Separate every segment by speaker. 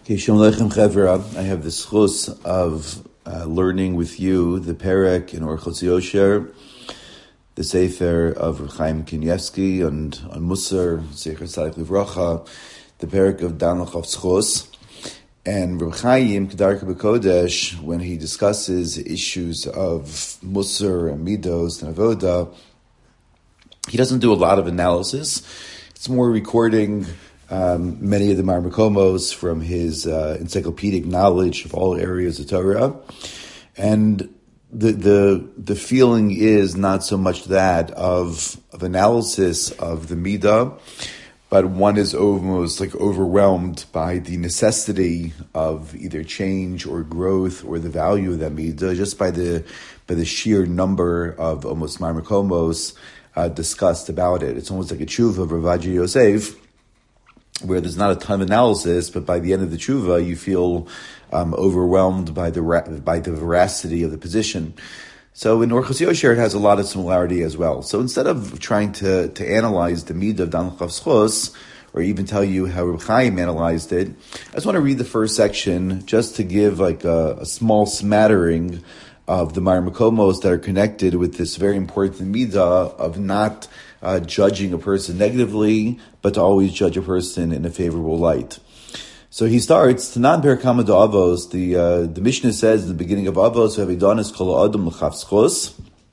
Speaker 1: Okay, Shalom Aleichem Chevra. I have the schus of learning with you the Perek in Orchos Yosher, the Sefer of Reb Chaim Kanievsky on Musar, Zecher Tzadik Livracha, the Perek of Dan L'chav Schus. And Reb Chaim, Kedarka B'Kodesh, when he discusses issues of Musar and Midos and Avoda, he doesn't do a lot of analysis. It's more recording many of the Marmakomos from his encyclopedic knowledge of all areas of Torah. And the feeling is not so much that of analysis of the Midah, but one is almost like overwhelmed by the necessity of either change or growth or the value of that Midah, just by the sheer number of almost Marmakomos discussed about it. It's almost like a tshuva of Rav Ovadia Yosef, where there's not a ton of analysis, but by the end of the tshuva, you feel overwhelmed by the veracity of the position. So in Orchos Yosher, it has a lot of similarity as well. So instead of trying to analyze the midah of Dan L'chav Schus, or even tell you how Reb Chaim analyzed it, I just want to read the first section just to give like a small smattering of the Marmakomos that are connected with this very important midah of not judging a person negatively, but to always judge a person in a favorable light. So he starts, Tanan Perakama de Avos, the Mishnah says in the beginning of Avos, Havidanis kol adam l'chav schus.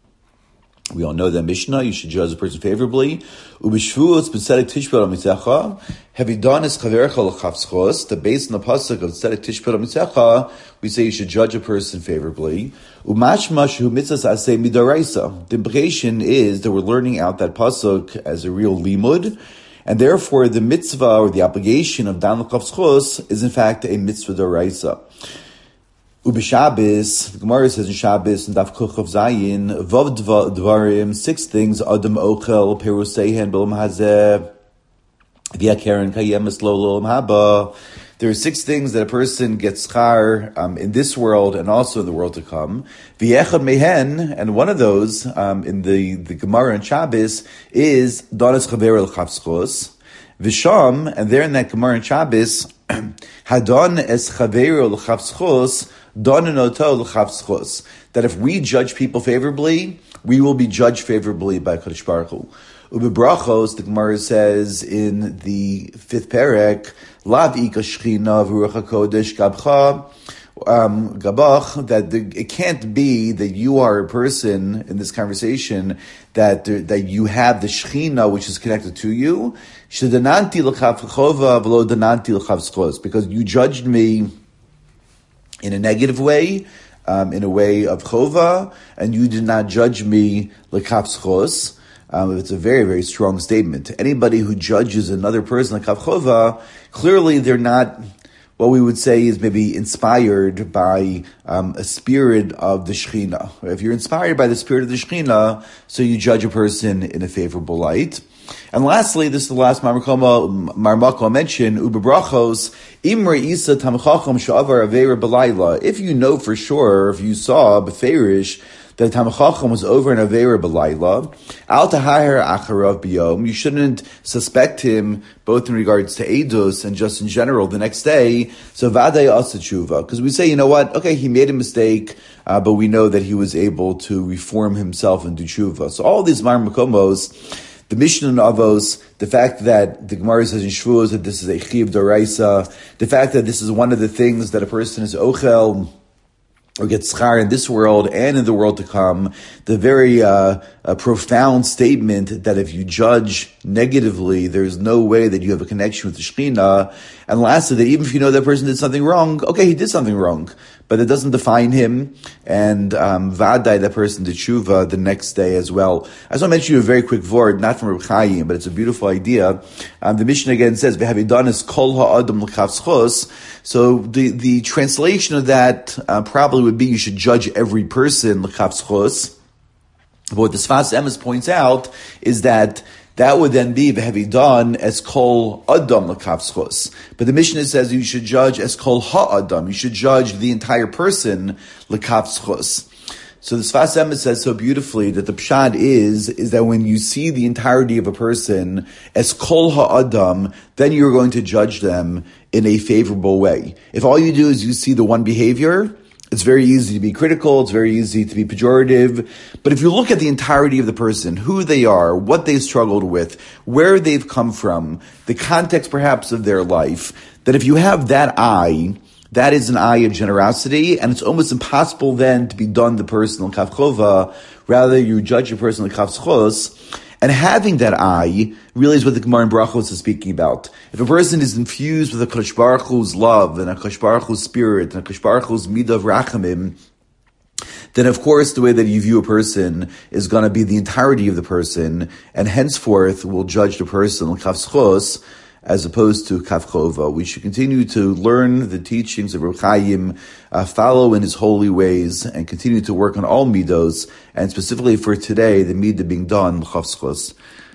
Speaker 1: We all know that Mishnah, you should judge a person favorably. Ubishvuos b'tzedek tishpat amisecha, Havidanis chaverecha l'chav schus. The base in the pasuk of tzedek tishpat amisecha, we say you should judge a person favorably. Umashmash hu mitzvahs aseh midaraisa. The implication is that we're learning out that pasuk as a real limud, and therefore the mitzvah or the obligation of Dan L'chav Schus is in fact a mitzvah daraisa. Ubishabis, the Gemara says in Shabbos and Daf Kuf Zayin, Vav Dvarim, 6 things, Adam Ochel, Peruseihen, B'lam Hazeh, Via Karen Kayemes Lo Haba. There are 6 things that a person gets schar in this world and also in the world to come. V'yechad mehen, and one of those in the Gemara and Shabbos is Danas Chaver L'chav Schus. V'sham, and there in that Gemara and Shabbos, Hadon es Chaver L'chav Schus, Donanoto L'chav Schus. That if we judge people favorably, we will be judged favorably by Kadosh Baruch Hu. Ubebrachos, the Gemara says in the 5th Perek, Lav Ika Shechina V'Ruach HaKodesh Gabcha Gabach, that it can't be that you are a person in this conversation that you have the Shechina which is connected to you. Shedananti L'chav Chova V'lo Dananti L'chav Schus, because you judged me in a negative way, in a way of Chova, and you did not judge me L'chav Schus. It's a very, very strong statement. Anybody who judges another person like Kavchova, clearly they're not what we would say is maybe inspired by a spirit of the Shekhinah. If you're inspired by the spirit of the Shekhinah, so you judge a person in a favorable light. And lastly, this is the last Marmako mentioned, Ubebrachos, Imre Isa Tamchacham Sha'avar Aveira B'Layla. If you know for sure, if you saw Beferish, that Talmid Chacham was over in Aveira B'Layla, Al Tahir Acharav B'Yom, you shouldn't suspect him both in regards to Eidos and just in general the next day. So Vadei Asa Tshuva, because we say, you know what, okay, he made a mistake, but we know that he was able to reform himself and do Tshuva. So all these Marmakomos, the Mishnah and Avos, the fact that the Gemara says in Shvuos that this is a Chiv Doraisa, the fact that this is one of the things that a person is Ochel, or get schar in this world and in the world to come, the very profound statement that if you judge negatively, there's no way that you have a connection with the Shekhinah. And lastly, that even if you know that person did something wrong, okay, he did something wrong, but it doesn't define him, and vadai, that person did tshuva the next day as well. I just want to mention you a very quick word, not from Reb Chaim, but it's a beautiful idea. The Mishnah again says, "V'havidanis kol ha'adam l'chav schus." So the translation of that probably would be you should judge every person l'chav schus. But what the Sfas Emes points out is that would then be v'havidan as kol adam l'chav schus. But the Mishnah says you should judge as kol ha'adam. You should judge the entire person l'chav schus. So the Sfas Emes says so beautifully that the pshad is that when you see the entirety of a person as kol ha'adam, then you're going to judge them in a favorable way. If all you do is you see the one behavior, it's very easy to be critical, it's very easy to be pejorative. But if you look at the entirety of the person, who they are, what they've struggled with, where they've come from, the context perhaps of their life, that if you have that eye, that is an eye of generosity, and it's almost impossible then to be done the person l'kaf chova. Rather, you judge a person l'kaf schos, and having that eye really is what the Gemara in Brachos is speaking about. If a person is infused with a Kodesh Baruch Hu's love, and a Kodesh Baruch Hu's spirit, and a Kodesh Baruch Hu's midah of rachamim, then of course the way that you view a person is going to be the entirety of the person, and henceforth will judge the person l'kaf schos, as opposed to Kaf Chova. We should continue to learn the teachings of Reb Chaim, follow in his holy ways, and continue to work on all midos, and specifically for today, the midah being done, l'chaf schos.